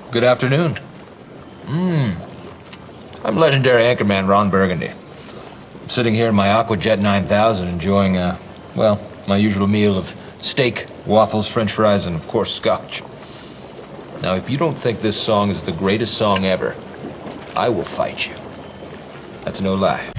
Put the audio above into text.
Good afternoon. I'm legendary anchorman Ron Burgundy. I'm sitting here in my Aquajet 9000 enjoying, well, my usual meal of steak, waffles, french fries, and of course scotch. Now, if you don't think this song is the greatest song ever, I will fight you. That's no lie.